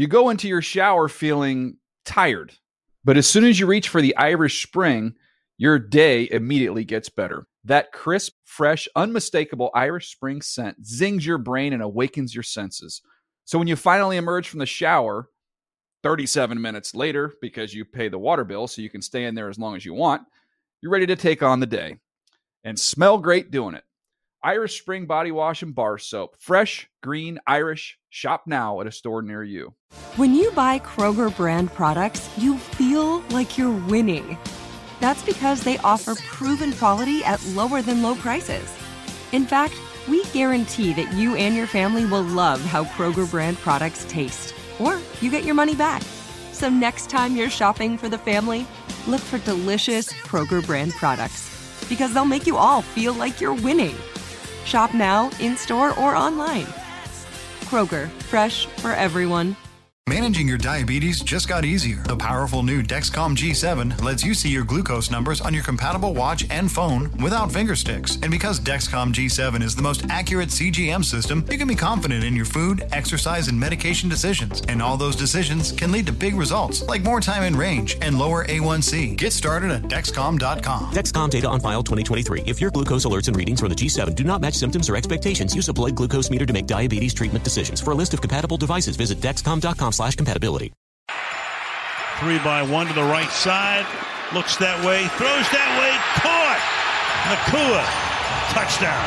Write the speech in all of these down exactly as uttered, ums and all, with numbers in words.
You go into your shower feeling tired, but as soon as you reach for the Irish Spring, your day immediately gets better. That crisp, fresh, unmistakable Irish Spring scent zings your brain and awakens your senses. So when you finally emerge from the shower, thirty-seven minutes later, because you pay the water bill so you can stay in there as long as you want, you're ready to take on the day and smell great doing it. Irish Spring Body Wash and Bar Soap. Fresh, green, Irish. Shop now at a store near you. When you buy Kroger brand products, you feel like you're winning. That's because they offer proven quality at lower than low prices. In fact, we guarantee that you and your family will love how Kroger brand products taste, or you get your money back. So next time you're shopping for the family, look for delicious Kroger brand products, because they'll make you all feel like you're winning. Shop now, in-store, or online. Kroger, fresh for everyone. Managing your diabetes just got easier. The powerful new Dexcom G seven lets you see your glucose numbers on your compatible watch and phone without finger sticks. And because Dexcom G seven is the most accurate C G M system, you can be confident in your food, exercise, and medication decisions. And all those decisions can lead to big results, like more time in range and lower A one C. Get started at Dexcom dot com. Dexcom data on file twenty twenty-three. If your glucose alerts and readings from the G seven do not match symptoms or expectations, use a blood glucose meter to make diabetes treatment decisions. For a list of compatible devices, visit Dexcom dot com slash compatibility. Three by one to the right side. Looks that way. Throws that way. Caught. Nacua. Touchdown.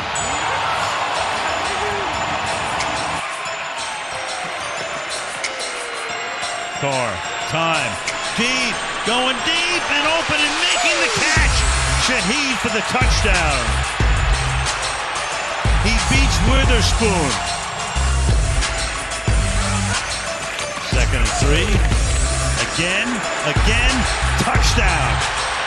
Carr. Time. Deep. Going deep and open and making the catch. Shaheed for the touchdown. He beats Witherspoon. Second and three. Again, again, touchdown.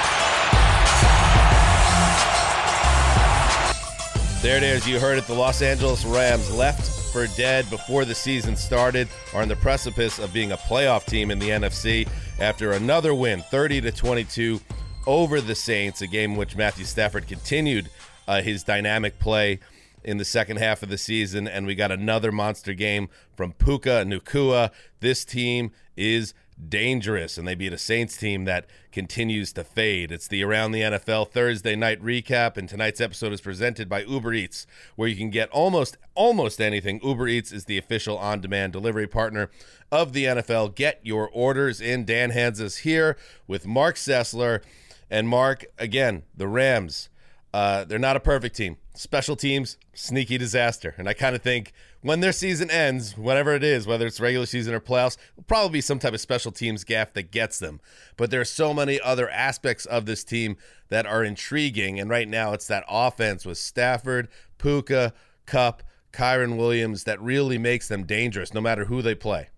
There it is. You heard it. The Los Angeles Rams, left for dead before the season started, are on the precipice of being a playoff team in the N F C after another win, thirty to twenty-two over the Saints, a game in which Matthew Stafford continued uh, his dynamic play in the second half of the season, and we got another monster game from Puka Nacua. This team is dangerous, and they beat a Saints team that continues to fade. It's the Around the N F L Thursday night recap, and tonight's episode is presented by Uber Eats, where you can get almost almost anything. Uber Eats is the official on-demand delivery partner of the N F L. Get your orders in. Dan Hanzus here with Mark Sessler. And Mark, again, the Rams, uh, they're not a perfect team. Special teams, sneaky disaster. And I kind of think when their season ends, whatever it is, whether it's regular season or playoffs, will probably be some type of special teams gaffe that gets them. But there are so many other aspects of this team that are intriguing. And right now it's that offense with Stafford, Puka, Kupp, Kyren Williams that really makes them dangerous no matter who they play.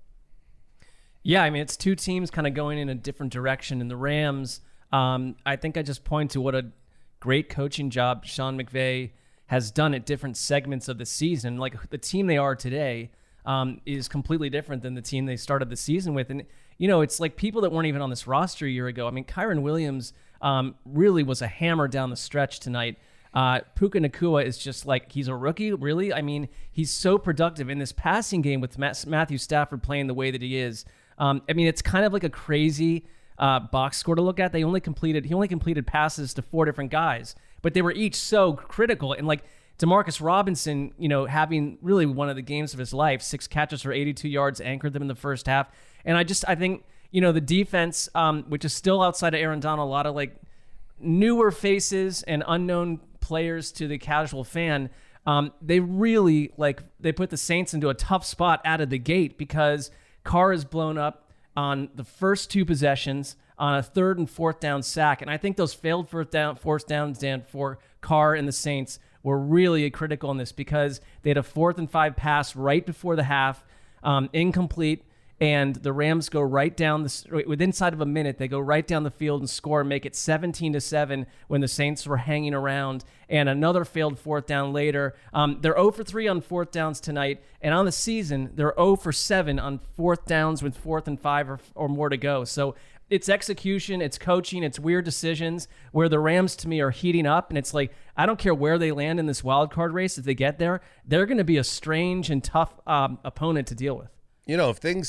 Yeah, I mean, it's two teams kind of going in a different direction. And the Rams, um, I think I just point to what a great coaching job Sean McVay has done at different segments of the season. Like the team they are today um, is completely different than the team they started the season with. And, you know, it's like people that weren't even on this roster a year ago. I mean, Kyren Williams um, really was a hammer down the stretch tonight. Uh, Puka Nacua is just like, he's a rookie, really? I mean, he's so productive in this passing game with Matthew Stafford playing the way that he is. Um, I mean, it's kind of like a crazy uh, box score to look at. They only completed, he only completed passes to four different guys, but they were each so critical. And like Demarcus Robinson, you know, having really one of the games of his life, six catches for eighty-two yards, anchored them in the first half. And I just, I think, you know, the defense, um, which is still outside of Aaron Donald, a lot of like newer faces and unknown players to the casual fan, um, they really like, they put the Saints into a tough spot out of the gate because Carr is blown up on the first two possessions on a third and fourth down sack. And I think those failed fourth down, fourth downs, Dan, for Carr and the Saints were really critical in this because they had a fourth and five pass right before the half, um, incomplete, and the Rams go right down the with inside of a minute. They go right down the field and score and make it seventeen to seven when the Saints were hanging around. And another failed fourth down later. Um, they're zero for three on fourth downs tonight, and on the season they're zero for seven on fourth downs with fourth and five or, or more to go. So it's execution, it's coaching, it's weird decisions where the Rams to me are heating up, and it's like I don't care where they land in this wild card race. If they get there, they're going to be a strange and tough um, opponent to deal with. You know, if things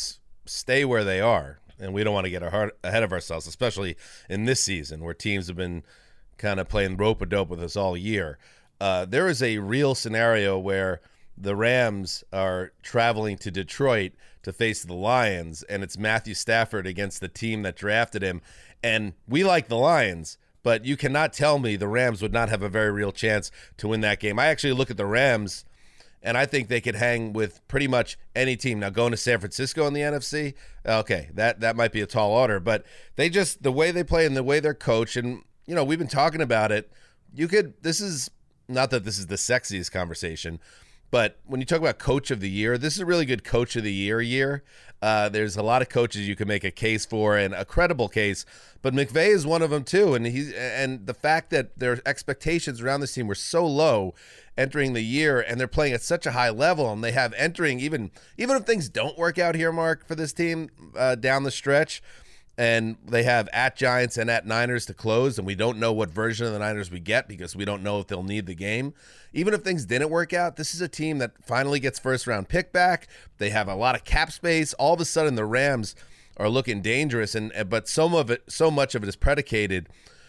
stay where they are, and we don't want to get ahead of ourselves, especially in this season where teams have been kind of playing rope-a-dope with us all year. Uh, there is a real scenario where the Rams are traveling to Detroit to face the Lions, and it's Matthew Stafford against the team that drafted him. And we like the Lions, but you cannot tell me the Rams would not have a very real chance to win that game. I actually look at the Rams, and I think they could hang with pretty much any team. Now, going to San Francisco in the N F C, okay, that, that might be a tall order. But they just, the way they play and the way they're coached, and, you know, we've been talking about it. You could, this is, not that this is the sexiest conversation, but when you talk about coach of the year, this is a really good coach of the year year. Uh, there's a lot of coaches you can make a case for, and a credible case, but McVay is one of them too. And he's and the fact that their expectations around this team were so low entering the year, and they're playing at such a high level, and they have entering even even if things don't work out here, Mark, for this team uh, down the stretch. And they have at Giants and at Niners to close, and we don't know what version of the Niners we get because we don't know if they'll need the game. Even if things didn't work out, this is a team that finally gets first-round pick back. They have a lot of cap space. All of a sudden, the Rams are looking dangerous, and but some of it, so much of it is predicated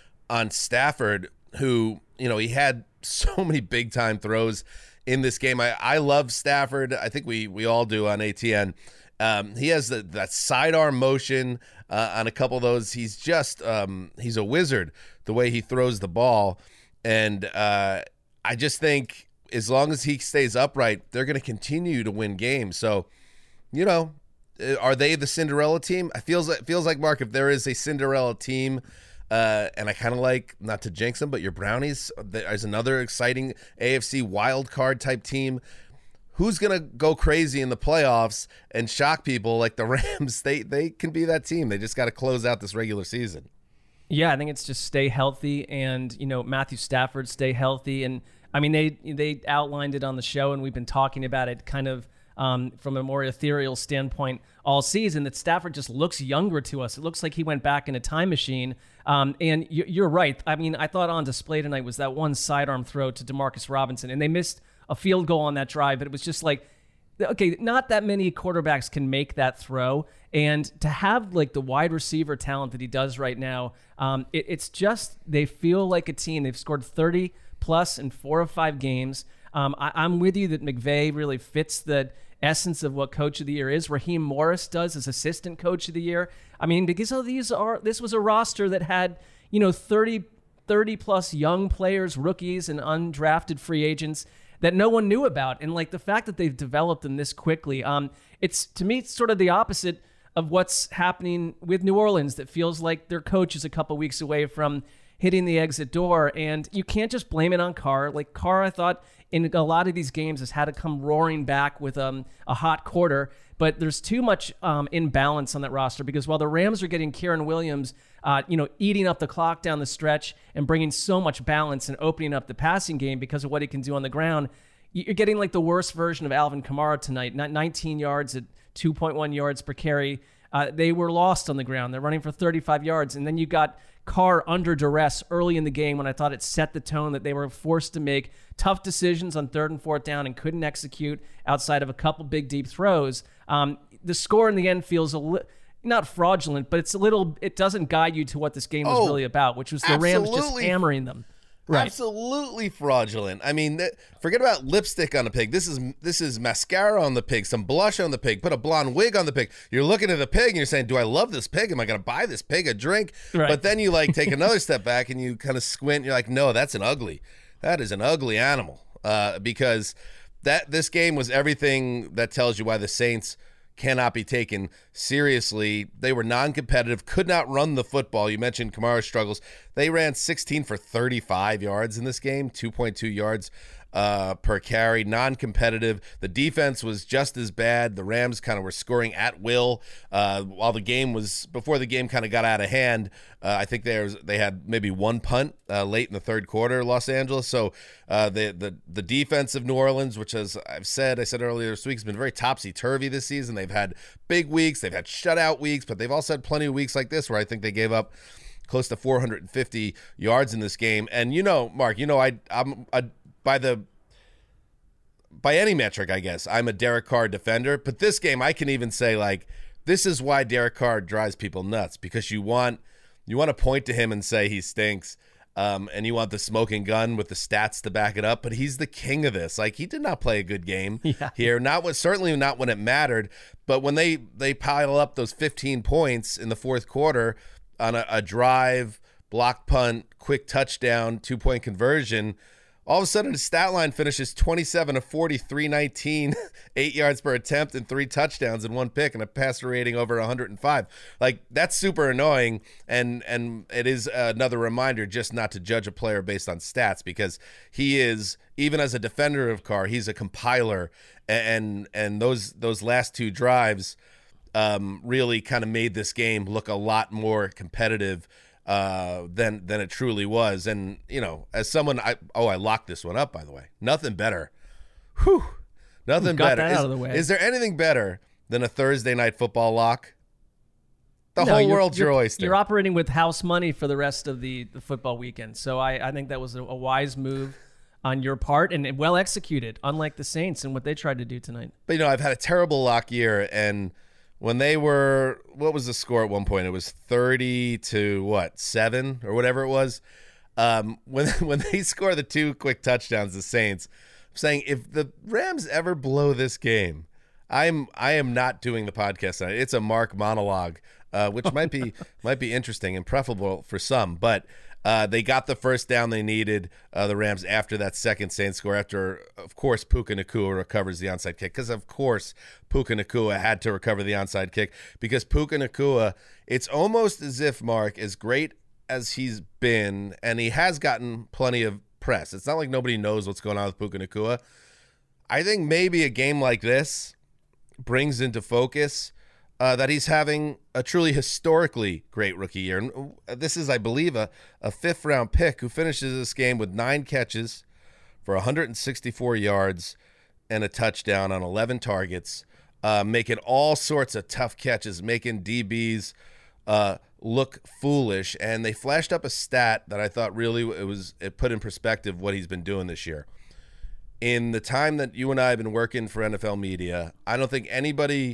on Stafford, who, you know, he had so many big-time throws in this game. I, I love Stafford. I think we we all do on A T N. Um, he has the, that sidearm motion uh, on a couple of those. He's just um, he's a wizard the way he throws the ball, and uh, I just think as long as he stays upright, they're going to continue to win games. So, you know, are they the Cinderella team? It feels like feels like Mark, if there is a Cinderella team, uh, and I kind of like, not to jinx them, but your Brownies is another exciting A F C wild card type team. Who's going to go crazy in the playoffs and shock people like the Rams? They they can be that team. They just got to close out this regular season. Yeah, I think it's just stay healthy, and, you know, Matthew Stafford stay healthy. And, I mean, they they outlined it on the show, and we've been talking about it kind of um, from a more ethereal standpoint all season, that Stafford just looks younger to us. It looks like he went back in a time machine. Um, and you, you're right. I mean, I thought on display tonight was that one sidearm throw to Demarcus Robinson, and they missed a field goal on that drive, but it was just like, okay, not that many quarterbacks can make that throw, and to have like the wide receiver talent that he does right now, um, it, it's just, they feel like a team. They've scored thirty plus in four of five games. Um, I, I'm with you that McVay really fits the essence of what Coach of the Year is. Raheem Morris does as Assistant Coach of the Year. I mean, because of these are, this was a roster that had, you know, thirty, thirty plus young players, rookies, and undrafted free agents that no one knew about. And like the fact that they've developed them this quickly, um, it's, to me, it's sort of the opposite of what's happening with New Orleans, that feels like their coach is a couple weeks away from hitting the exit door. And you can't just blame it on Carr. Like Carr, I thought in a lot of these games has had to come roaring back with um, a hot quarter, but there's too much um, imbalance on that roster, because while the Rams are getting Kieran Williams, uh, you know, eating up the clock down the stretch and bringing so much balance and opening up the passing game because of what he can do on the ground, you're getting like the worst version of Alvin Kamara tonight. Not nineteen yards at two point one yards per carry. Uh, they were lost on the ground. They're running for thirty-five yards. And then you got Carr under duress early in the game when I thought it set the tone that they were forced to make tough decisions on third and fourth down and couldn't execute outside of a couple big deep throws. Um, the score in the end feels a little, not fraudulent, but it's a little, it doesn't guide you to what this game was oh, really about, which was the Rams just hammering them. Right. Absolutely fraudulent. I mean, th- forget about lipstick on the pig. This is this is mascara on the pig, some blush on the pig, put a blonde wig on the pig. You're looking at the pig and you're saying, do I love this pig? Am I going to buy this pig a drink? Right. But then you like take another step back and you kind of squint. And you're like, no, that's an ugly. That is an ugly animal. Uh, because that this game was everything that tells you why the Saints cannot be taken seriously. They were non-competitive, could not run the football. You mentioned Kamara's struggles. They ran sixteen for thirty-five yards in this game, two point two yards uh, per carry, non-competitive. The defense was just as bad. The Rams kind of were scoring at will uh, while the game was, before the game kind of got out of hand. Uh, I think there was, they had maybe one punt uh, late in the third quarter, Los Angeles. So uh, the, the the defense of New Orleans, which, as I've said, I said earlier this week, has been very topsy-turvy this season. They've had big weeks, they've had shutout weeks, but they've also had plenty of weeks like this where I think they gave up close to four hundred fifty yards in this game. And you know, Mark, you know, I I'm a, by the by any metric, I guess I'm a Derek Carr defender. But this game, I can even say, like, this is why Derek Carr drives people nuts, because you want you want to point to him and say he stinks, um, and you want the smoking gun with the stats to back it up. But he's the king of this. Like, he did not play a good game yeah. here. Not when, certainly not when it mattered. But when they they pile up those fifteen points in the fourth quarter on a, a drive, block punt, quick touchdown, two point conversion. All of a sudden, his stat line finishes twenty-seven of forty, three nineteen, eight yards per attempt, and three touchdowns and one pick, and a passer rating over one hundred five. Like, that's super annoying, and and it is another reminder just not to judge a player based on stats, because he is, even as a defender of Carr, he's a compiler, and and those those last two drives um, really kind of made this game look a lot more competitive uh than than it truly was. And you know, as someone I oh I locked this one up, by the way. Nothing better. Whew. Nothing got better. That is, out of the way. Is there anything better than a Thursday night football lock? The no, whole you're, world's you're, your oyster. You're operating with house money for the rest of the, the football weekend. So I, I think that was a, a wise move on your part, and well executed, unlike the Saints and what they tried to do tonight. But you know, I've had a terrible lock year, and when they were, what was the score at one point? It was thirty to what, seven or whatever it was. Um, when when they score the two quick touchdowns, the Saints, I'm saying, if the Rams ever blow this game, I'm I am not doing the podcast tonight. It's a Mark monologue, uh, which might be might be interesting and preferable for some. But uh, they got the first down they needed, uh, the Rams, after that second Saints score, after, of course, Puka Nacua recovers the onside kick, because, of course, Puka Nacua had to recover the onside kick, because Puka Nacua, it's almost as if, Mark, as great as he's been, and he has gotten plenty of press. It's not like nobody knows what's going on with Puka Nacua. I think maybe a game like this brings into focus Uh, that he's having a truly historically great rookie year. And this is, I believe, a, a fifth-round pick who finishes this game with nine catches for one hundred sixty-four yards and a touchdown on eleven targets, uh, making all sorts of tough catches, making D Bs uh, look foolish. And they flashed up a stat that I thought really it was it put in perspective what he's been doing this year. In the time that you and I have been working for N F L media, I don't think anybody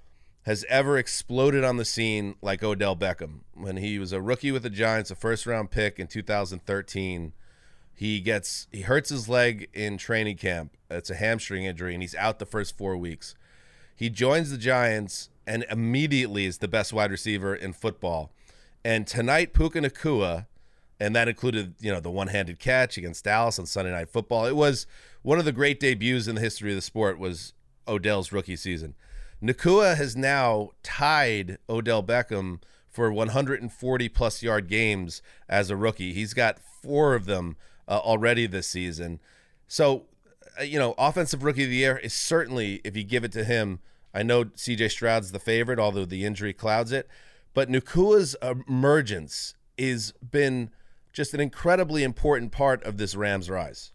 has ever exploded on the scene like Odell Beckham. When he was a rookie with the Giants, a first-round pick in two thousand thirteen, he gets he hurts his leg in training camp. It's a hamstring injury, and he's out the first four weeks. He joins the Giants and immediately is the best wide receiver in football. And tonight, Puka Nacua, and that included, you know, the one-handed catch against Dallas on Sunday Night Football. It was one of the great debuts in the history of the sport, was Odell's rookie season. Nacua has now tied Odell Beckham for one hundred forty plus yard games as a rookie. He's got four of them uh, already this season. So, uh, you know, offensive rookie of the year is certainly, if you give it to him, I know C J Stroud's the favorite, although the injury clouds it. But Nacua's emergence has been just an incredibly important part of this Rams rise.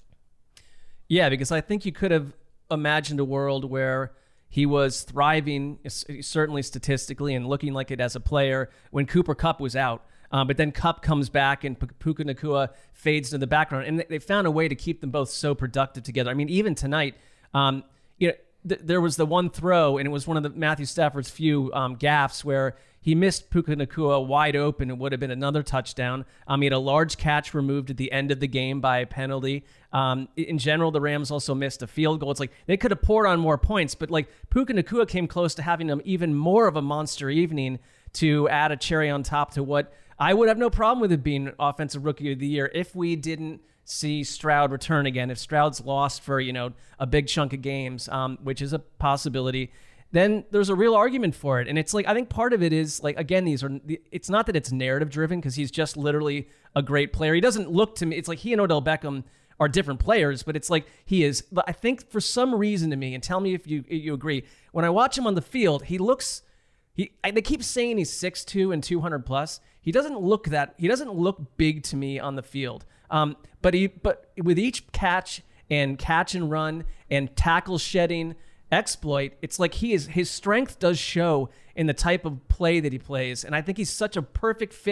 Yeah, because I think you could have imagined a world where he was thriving, certainly statistically, and looking like it as a player when Cooper Kupp was out. Um, but then Kupp comes back and P- Puka Nacua fades to the background. And they found a way to keep them both so productive together. I mean, even tonight, um, you know, th- there was the one throw, and it was one of the Matthew Stafford's few um, gaffes where he missed Puka Nacua wide open. It would have been another touchdown. Um, he had a large catch removed at the end of the game by a penalty. Um, in general, the Rams also missed a field goal. It's like they could have poured on more points, but like Puka Nacua came close to having them even more of a monster evening to add a cherry on top to what I would have no problem with it being Offensive Rookie of the Year if we didn't see Stroud return again. If Stroud's lost for, you know, a big chunk of games, um, which is a possibility, then there's a real argument for it. And it's like, I think part of it is like, again, these are, it's not that it's narrative driven, because he's just literally a great player. He doesn't look to me, it's like he and Odell Beckham are different players, but it's like he is, but I think for some reason to me, and tell me if you you agree, when I watch him on the field, he looks, he I, they keep saying he's six two and two hundred plus. He doesn't look that, he doesn't look big to me on the field. Um, but he, but with each catch and catch and run and tackle shedding exploit, it's like he is, his strength does show in the type of play that he plays. And I think he's such a perfect fit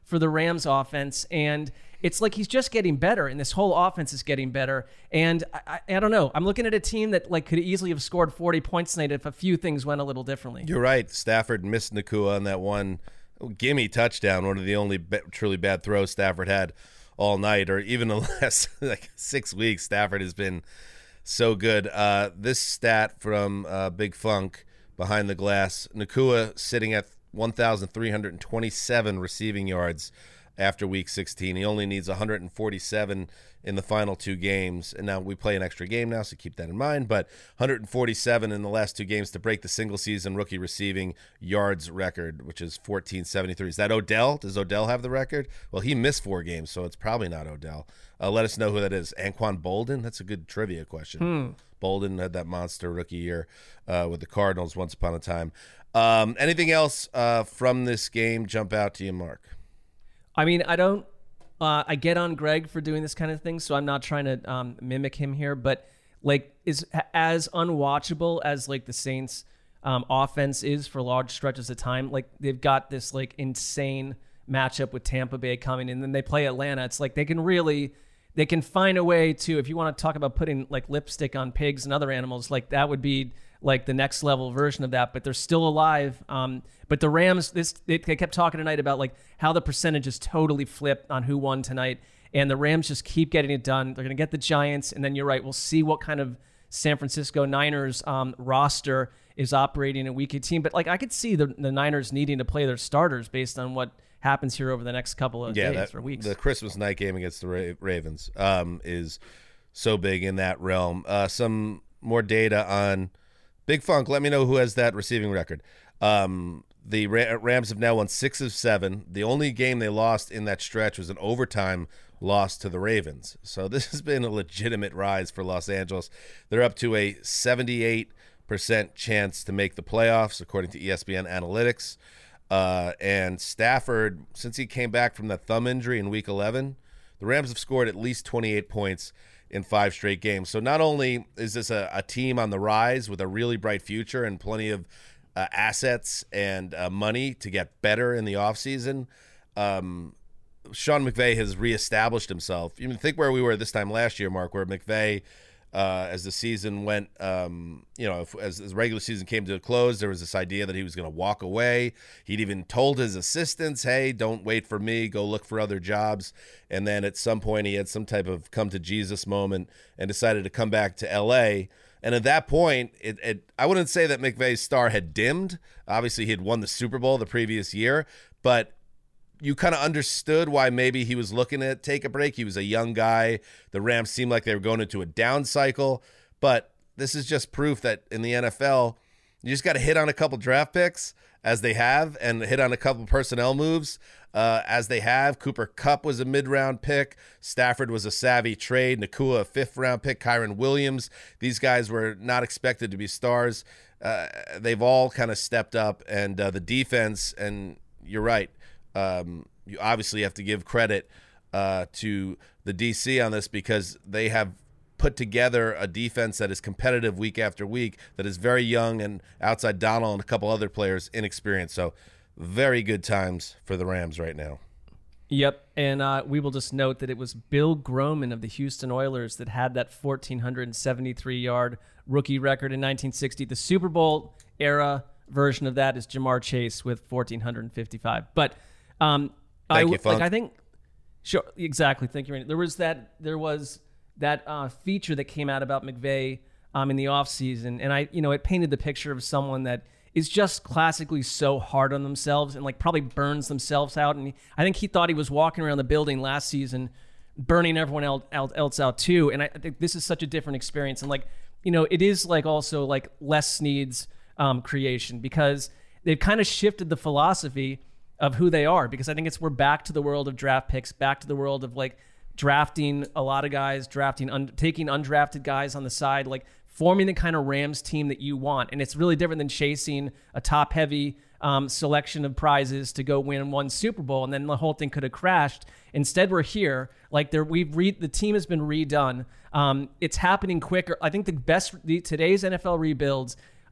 for the Rams offense. And it's like he's just getting better, and this whole offense is getting better. And I, I, I don't know. I'm looking at a team that like could easily have scored forty points tonight if a few things went a little differently. You're right. Stafford missed Nacua on that one gimme touchdown, one of the only be- truly bad throws Stafford had all night, or even the last like six weeks. Stafford has been so good. Uh, this stat from uh, Big Funk behind the glass: Nacua sitting at one thousand three hundred twenty-seven receiving yards after week sixteen. He only needs one hundred forty-seven in the final two games. And now we play an extra game now, so keep that in mind. But one hundred forty-seven in the last two games to break the single-season rookie receiving yards record, which is fourteen seventy-three. Is that Odell? Does Odell have the record? Well, he missed four games, so it's probably not Odell. Uh, let us know who that is. Anquan Boldin? That's a good trivia question. Hmm. Boldin had that monster rookie year uh, with the Cardinals once upon a time. Um, anything else uh, from this game jump out to you, Mark? I mean, I don't. Uh, I get on Greg for doing this kind of thing, so I'm not trying to um, mimic him here. But like, is as unwatchable as like the Saints' um, offense is for large stretches of time. Like they've got this like insane matchup with Tampa Bay coming in, and then they play Atlanta. It's like they can really, they can find a way to. If you want to talk about putting like lipstick on pigs and other animals, like that would be like the next level version of that, but they're still alive. Um, but the Rams, this they, they kept talking tonight about like how the percentage is totally flipped on who won tonight, and the Rams just keep getting it done. They're going to get the Giants, and then you're right, we'll see what kind of San Francisco Niners um, roster is operating in week eighteen. But like I could see the, the Niners needing to play their starters based on what happens here over the next couple of yeah, days that, or weeks. The Christmas night game against the Ra- Ravens um, is so big in that realm. Uh, some more data on Big Funk. Let me know who has that receiving record. Um, the Ra- Rams have now won six of seven. The only game they lost in that stretch was an overtime loss to the Ravens. So this has been a legitimate rise for Los Angeles. They're up to a seventy-eight percent chance to make the playoffs, according to E S P N Analytics. Uh, and Stafford, since he came back from that thumb injury in week eleven, the Rams have scored at least twenty-eight points in five straight games. So not only is this a, a team on the rise with a really bright future and plenty of uh, assets and uh, money to get better in the offseason, um, Sean McVay has reestablished himself. You think where we were this time last year, Mark, where McVay, uh, as the season went, um, you know, if, as the regular season came to a close, there was this idea that he was going to walk away. He'd even told his assistants, hey, don't wait for me, go look for other jobs. And then at some point he had some type of come to Jesus moment and decided to come back to L A. And at that point, it, it I wouldn't say that McVay's star had dimmed. Obviously, he had won the Super Bowl the previous year, but you kind of understood why maybe he was looking to take a break. He was a young guy. The Rams seemed like they were going into a down cycle. But this is just proof that in the N F L, you just got to hit on a couple draft picks, as they have, and hit on a couple personnel moves, uh, as they have. Cooper Kupp was a mid-round pick. Stafford was a savvy trade. Nacua, a fifth-round pick. Kyron Williams. These guys were not expected to be stars. Uh, they've all kind of stepped up. And uh, the defense, and you're right, Um, you obviously have to give credit uh, to the D C on this, because they have put together a defense that is competitive week after week, that is very young, and outside Donald and a couple other players, inexperienced. So very good times for the Rams right now. Yep, and uh, we will just note that it was Bill Groman of the Houston Oilers that had that one thousand four hundred seventy-three yard rookie record in nineteen sixty. The Super Bowl era version of that is Jamar Chase with one thousand four hundred fifty-five. But Um, Thank I, you, Funk. like I think, sure, exactly. Thank you, Randy. There was that. There was that uh, feature that came out about McVay um, in the offseason, and I, you know, it painted the picture of someone that is just classically so hard on themselves and like probably burns themselves out. And he, I think he thought he was walking around the building last season, burning everyone else, else out too. And I, I think this is such a different experience. And like, you know, it is like also like Les Snead's um, creation, because they've kind of shifted the philosophy of who they are, because I think it's we're back to the world of draft picks, back to the world of like drafting a lot of guys, drafting, un, taking undrafted guys on the side, like forming the kind of Rams team that you want. And it's really different than chasing a top heavy um, selection of prizes to go win one Super Bowl, and then the whole thing could have crashed. Instead, we're here. Like there, we've re- the team has been redone. Um, it's happening quicker. I think the best the, today's N F L rebuilds,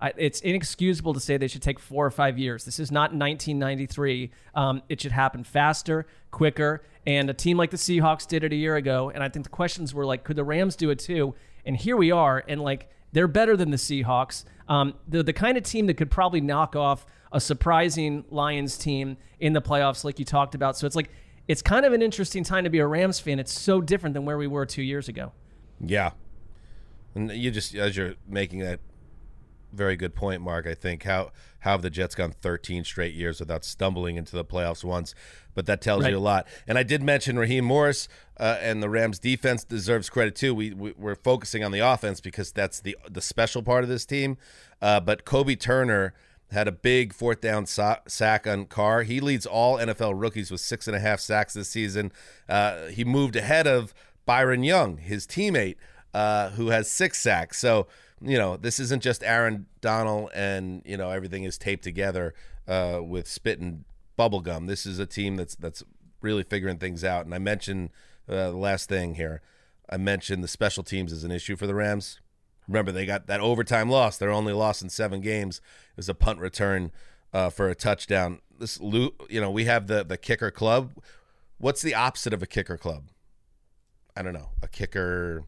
I, it's inexcusable to say they should take four or five years. This is not nineteen ninety-three. Um, it should happen faster, quicker, and a team like the Seahawks did it a year ago. And I think the questions were like, could the Rams do it too? And here we are, and like they're better than the Seahawks. Um, they're the kind of team that could probably knock off a surprising Lions team in the playoffs, like you talked about. So it's like it's kind of an interesting time to be a Rams fan. It's so different than where we were two years ago. Yeah, and you just as you're making that very good point, Mark. I think how how have the Jets gone thirteen straight years without stumbling into the playoffs once? But that tells right. you a lot. And I did mention Raheem Morris, uh, and the Rams defense deserves credit too. We, we we're focusing on the offense because that's the the special part of this team. Uh, but Kobe Turner had a big fourth down so- sack on Carr. He leads all N F L rookies with six and a half sacks this season. Uh, he moved ahead of Byron Young, his teammate, uh, who has six sacks. So, you know, this isn't just Aaron Donald and, you know, everything is taped together uh, with spit and bubble gum. This is a team that's that's really figuring things out. And I mentioned uh, the last thing here. I mentioned the special teams is an issue for the Rams. Remember, they got that overtime loss. Their only loss in seven games. It was a punt return uh, for a touchdown. This, you know, we have the the kicker club. What's the opposite of a kicker club? I don't know. A kicker.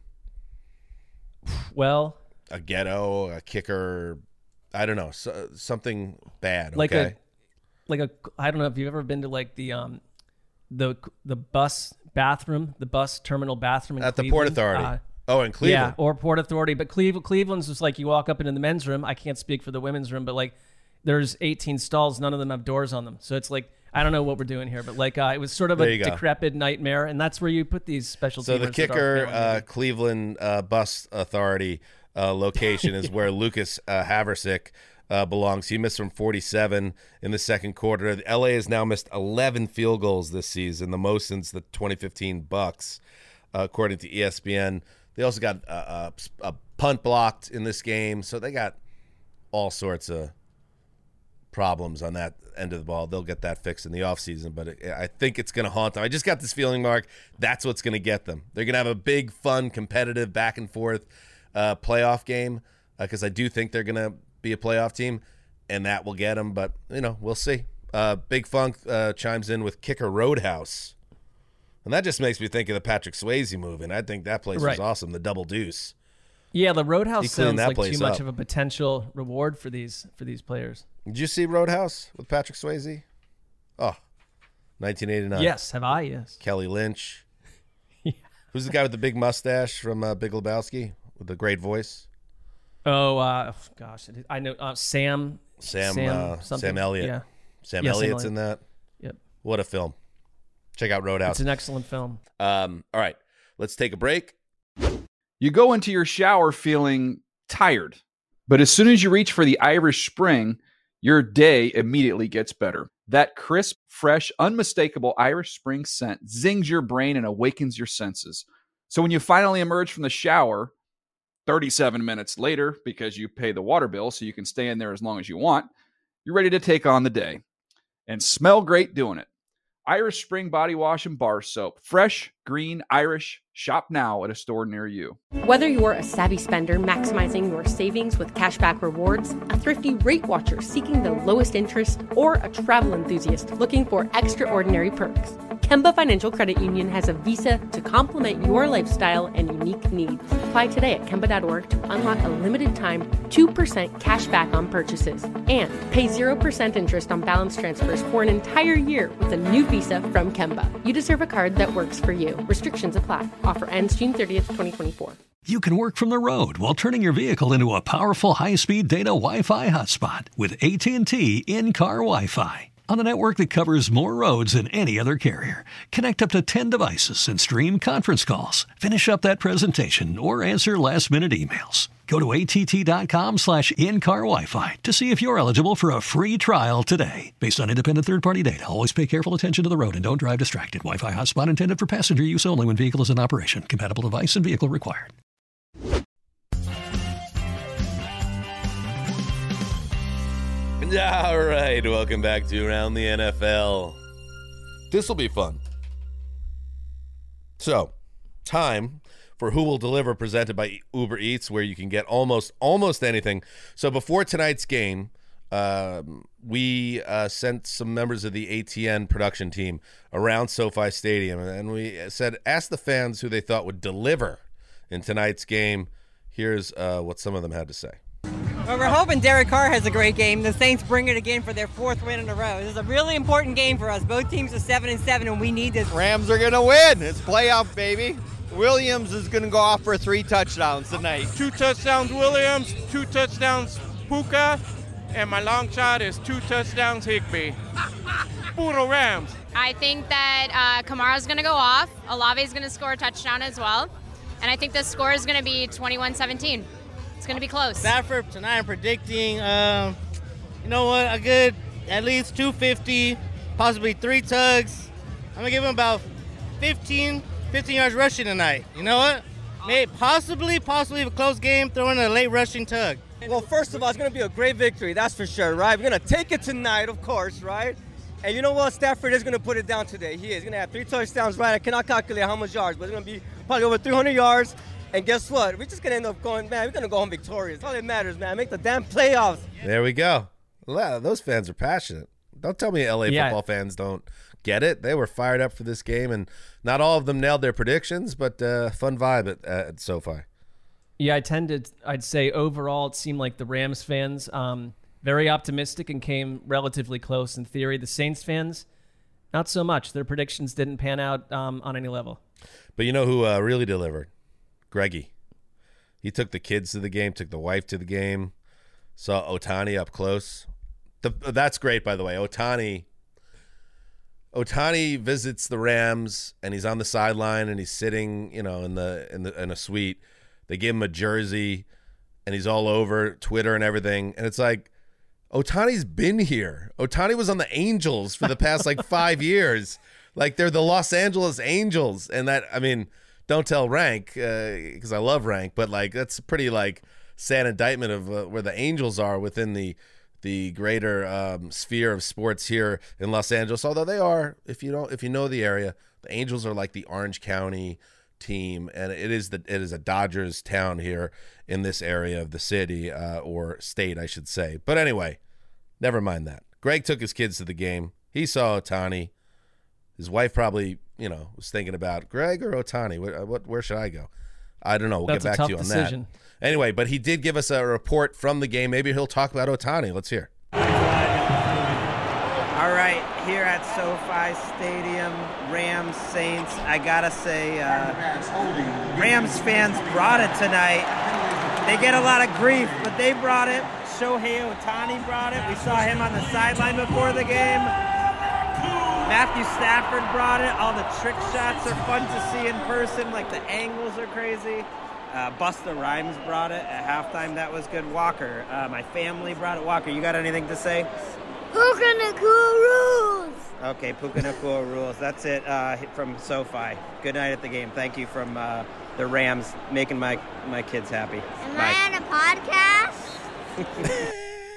Well. A ghetto, a kicker, I don't know, so, something bad. Like okay? a, like a, I don't know if you've ever been to like the um, the the bus bathroom, the bus terminal bathroom in at Cleveland. the Port Authority. Uh, oh, in Cleveland. Yeah, or Port Authority, but Cleveland, Cleveland's just like you walk up into the men's room. I can't speak for the women's room, but like there's eighteen stalls, none of them have doors on them, so it's like. I don't know what we're doing here, but like uh, it was sort of a decrepit nightmare, and that's where you put these special teams. So the kicker, uh, Cleveland uh, Bus Authority uh, location is where Lucas uh, Haversick uh, belongs. He missed from forty-seven in the second quarter. The L A has now missed eleven field goals this season, the most since the twenty fifteen Bucks, uh, according to E S P N. They also got a, a, a punt blocked in this game, so they got all sorts of problems on that end of the ball. They'll get that fixed in the offseason, but it, I think it's going to haunt them. I just got this feeling, Mark, that's what's going to get them. They're going to have a big, fun, competitive, back-and-forth uh, playoff game because uh, I do think they're going to be a playoff team, and that will get them, but, you know, we'll see. Uh, Big Funk uh, chimes in with Kicker Roadhouse, and that just makes me think of the Patrick Swayze movie, and I think that place right. was awesome, the Double Deuce. Yeah, the Roadhouse sounds like too much up. of a potential reward for these for these players. Did you see Roadhouse with Patrick Swayze? Oh, nineteen eighty-nine. Yes, have I? Yes. Kelly Lynch. yeah. Who's the guy with the big mustache from uh, Big Lebowski with the great voice? Oh, uh, gosh, I know uh, Sam. Sam. Sam, uh, Sam Elliott. Yeah. Sam yeah, Elliott's Sam in that. Yep. What a film! Check out Roadhouse. It's an excellent film. Um. All right, let's take a break. You go into your shower feeling tired, but as soon as you reach for the Irish Spring, your day immediately gets better. That crisp, fresh, unmistakable Irish Spring scent zings your brain and awakens your senses. So when you finally emerge from the shower, thirty-seven minutes later, because you pay the water bill so you can stay in there as long as you want, you're ready to take on the day and smell great doing it. Irish Spring Body Wash and Bar Soap. Fresh, green, Irish. Shop now at a store near you. Whether you're a savvy spender maximizing your savings with cashback rewards, a thrifty rate watcher seeking the lowest interest, or a travel enthusiast looking for extraordinary perks, Kemba Financial Credit Union has a visa to complement your lifestyle and unique needs. Apply today at Kemba dot org to unlock a limited time two percent cash back on purchases and pay zero percent interest on balance transfers for an entire year with a new visa from Kemba. You deserve a card that works for you. Restrictions apply. Offer ends June thirtieth, twenty twenty-four. You can work from the road while turning your vehicle into a powerful high-speed data Wi-Fi hotspot with A T and T in-car Wi-Fi. On a network that covers more roads than any other carrier. Connect up to ten devices and stream conference calls. Finish up that presentation or answer last-minute emails. Go to att.com slash in-car Wi-Fi to see if you're eligible for a free trial today. Based on independent third-party data, always pay careful attention to the road and don't drive distracted. Wi-Fi hotspot intended for passenger use only when vehicle is in operation. Compatible device and vehicle required. All right, welcome back to Around the N F L. This will be fun. So, time for Who Will Deliver, presented by Uber Eats, where you can get almost almost anything. So before tonight's game, um, we uh, sent some members of the A T N production team around SoFi Stadium, and we said, ask the fans who they thought would deliver in tonight's game. Here's uh, what some of them had to say. Well, we're hoping Derek Carr has a great game. The Saints bring it again for their fourth win in a row. This is a really important game for us. Both teams are seven and seven, and we need this. Rams are gonna win. It's playoff, baby. Williams is gonna go off for three touchdowns tonight. Two touchdowns, Williams. Two touchdowns, Puka, and my long shot is two touchdowns, Higbee. Puro Rams. I think that uh, Kamara's gonna go off. Olave's gonna score a touchdown as well, and I think the score is gonna be twenty-one seventeen. It's going to be close. Stafford, tonight I'm predicting, um, you know what, a good at least two fifty, possibly three tugs. I'm going to give him about fifteen, fifteen yards rushing tonight. You know what? Maybe possibly, possibly a close game, throw in a late rushing tug. Well, first of all, it's going to be a great victory, that's for sure, right? We're going to take it tonight, of course, right? And you know what? Stafford is going to put it down today. He is going to have three touchdowns, right? I cannot calculate how much yards, but it's going to be probably over three hundred yards. And guess what? We're just going to end up going, man, we're going to go home victorious. That's all that matters, man. Make the damn playoffs. There we go. Wow, those fans are passionate. Don't tell me L A Yeah. football fans don't get it. They were fired up for this game, and not all of them nailed their predictions, but uh, fun vibe at, at SoFi. Yeah, I tended, I'd say overall it seemed like the Rams fans um, very optimistic and came relatively close in theory. The Saints fans, not so much. Their predictions didn't pan out um, on any level. But you know who uh, really delivered? Greggy. He took the kids to the game, took the wife to the game, saw Ohtani up close. The, that's great, by the way. Ohtani Ohtani visits the Rams, and he's on the sideline, and he's sitting, you know, in the in the in a suite. They give him a jersey, and he's all over Twitter and everything. And it's like, Ohtani's been here. Ohtani was on the Angels for the past like five years. Like, they're the Los Angeles Angels, and that, I mean. Don't tell Rank, because uh, I love Rank, but like that's a pretty like sad indictment of uh, where the Angels are within the the greater um, sphere of sports here in Los Angeles. Although they are, if you don't, if you know the area, the Angels are like the Orange County team, and it is the it is a Dodgers town here in this area of the city uh, or state, I should say. But anyway, never mind that. Greg took his kids to the game. He saw Ohtani. His wife probably, you know, was thinking about Greg or Ohtani. What, what, where should I go? I don't know. We'll That's get a back tough to you on decision. that. Anyway, but he did give us a report from the game. Maybe he'll talk about Ohtani. Let's hear. All right, here at SoFi Stadium, Rams, Saints. I gotta say, uh, Rams fans brought it tonight. They get a lot of grief, but they brought it. Shohei Ohtani brought it. We saw him on the sideline before the game. Matthew Stafford brought it. All the trick shots are fun to see in person. Like, the angles are crazy. Uh, Busta Rhymes brought it at halftime. That was good. Walker, uh, my family brought it. Walker, you got anything to say? Puka Nacua rules! Okay, Puka Nacua rules. That's it uh, from SoFi. Good night at the game. Thank you from uh, the Rams, making my, my kids happy. Am Bye. I on a podcast?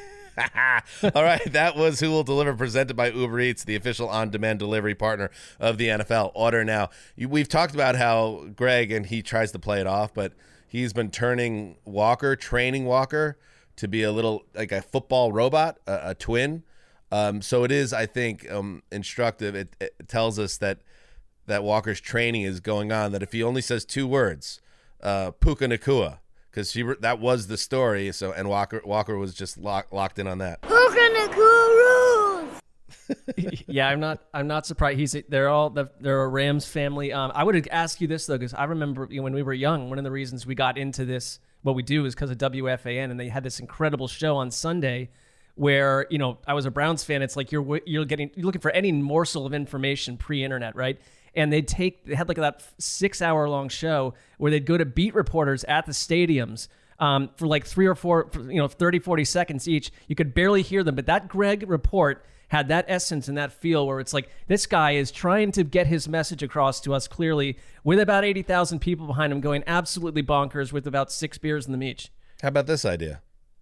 All right, that was Who Will Deliver, presented by Uber Eats, the official on-demand delivery partner of the N F L. Order now. We've talked about how Greg, and he tries to play it off, but he's been turning Walker, training Walker, to be a little like a football robot, a, a twin. Um, so it is, I think, um, instructive. It, it tells us that that Walker's training is going on, that if he only says two words, uh, Puka Nacua, because she that was the story. So and Walker Walker was just lock, locked in on that. Puka Nacua rules. Yeah, I'm not. I'm not surprised. He's. They're all. The, they're a Rams family. Um, I would ask you this though, because I remember, you know, when we were young, one of the reasons we got into this, what we do, is because of W F A N, and they had this incredible show on Sunday, where, you know, I was a Browns fan. It's like you're you're getting you're looking for any morsel of information pre-internet, right? And they'd take, they had like that six hour long show where they'd go to beat reporters at the stadiums um, for like three or four, you know, thirty, forty seconds each. You could barely hear them. But that Greg report had that essence and that feel where it's like, this guy is trying to get his message across to us clearly with about eighty thousand people behind him going absolutely bonkers with about six beers in the Meach. How about this idea?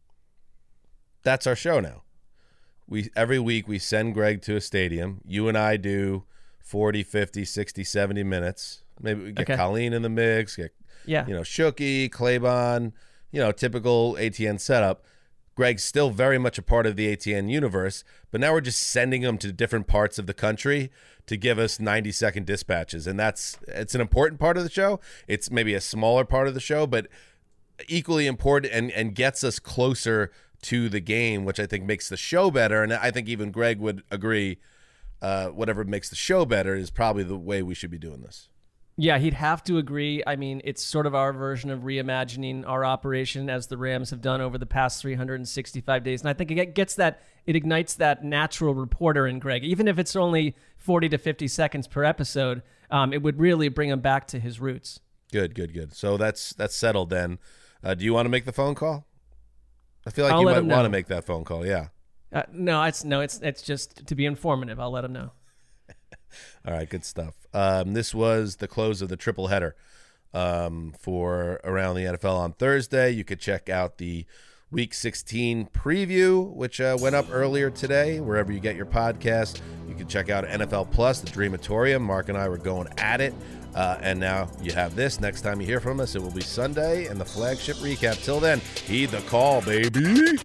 That's our show now. We every week we send Greg to a stadium. You and I do forty, fifty, sixty, seventy minutes. Maybe we get Okay. Colleen in the mix, get Yeah. You know, Shooky, Claybon, you know, typical A T N setup. Greg's still very much a part of the A T N universe, but now we're just sending them to different parts of the country to give us ninety second dispatches. And that's, it's an important part of the show. It's maybe a smaller part of the show, but equally important and, and gets us closer to the game, which I think makes the show better. And I think even Greg would agree, uh, whatever makes the show better is probably the way we should be doing this. Yeah, he'd have to agree. I mean, it's sort of our version of reimagining our operation as the Rams have done over the past three hundred sixty-five days. And I think it gets that, it ignites that natural reporter in Greg. Even if it's only forty to fifty seconds per episode, um, it would really bring him back to his roots. Good, good, good. So that's that's settled then. Uh, do you want to make the phone call? I feel like I'll you let might him want know. to make that phone call, yeah. Uh, no, it's no, it's it's just to be informative. I'll let him know. All right, good stuff. Um, this was the close of the triple header um, for Around the N F L on Thursday. You could check out the Week sixteen preview, which uh, went up earlier today, wherever you get your podcast. You can check out N F L Plus, the Dreamatorium. Mark and I were going at it. Uh, and now you have this. Next time you hear from us, it will be Sunday and the flagship recap. Till then, heed the call, baby.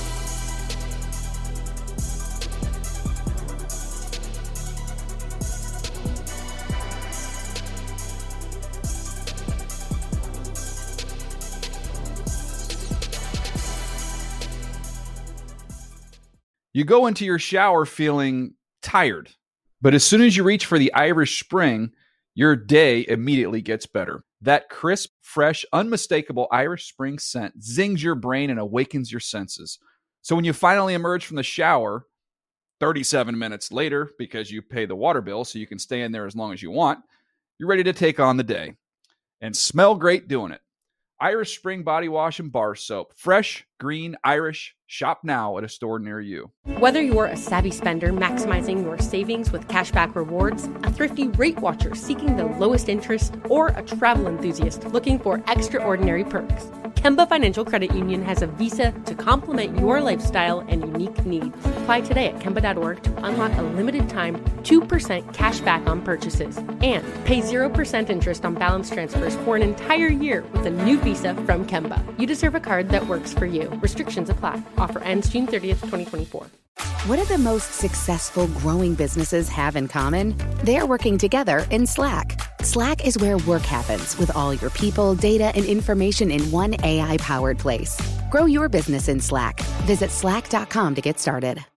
You go into your shower feeling tired, but as soon as you reach for the Irish Spring, your day immediately gets better. That crisp, fresh, unmistakable Irish Spring scent zings your brain and awakens your senses. So when you finally emerge from the shower, thirty-seven minutes later, because you pay the water bill so you can stay in there as long as you want, you're ready to take on the day and smell great doing it. Irish Spring Body Wash and Bar Soap. Fresh, green, Irish. Shop now at a store near you. Whether you're a savvy spender maximizing your savings with cashback rewards, a thrifty rate watcher seeking the lowest interest, or a travel enthusiast looking for extraordinary perks, Kemba Financial Credit Union has a visa to complement your lifestyle and unique needs. Apply today at Kemba dot org to unlock a limited time two percent cash back on purchases and pay zero percent interest on balance transfers for an entire year with a new visa from Kemba. You deserve a card that works for you. Restrictions apply. Offer ends June thirtieth, twenty twenty-four. What do the most successful growing businesses have in common? They're working together in Slack. Slack is where work happens with all your people, data, and information in one A I-powered place. Grow your business in Slack. Visit slack dot com to get started.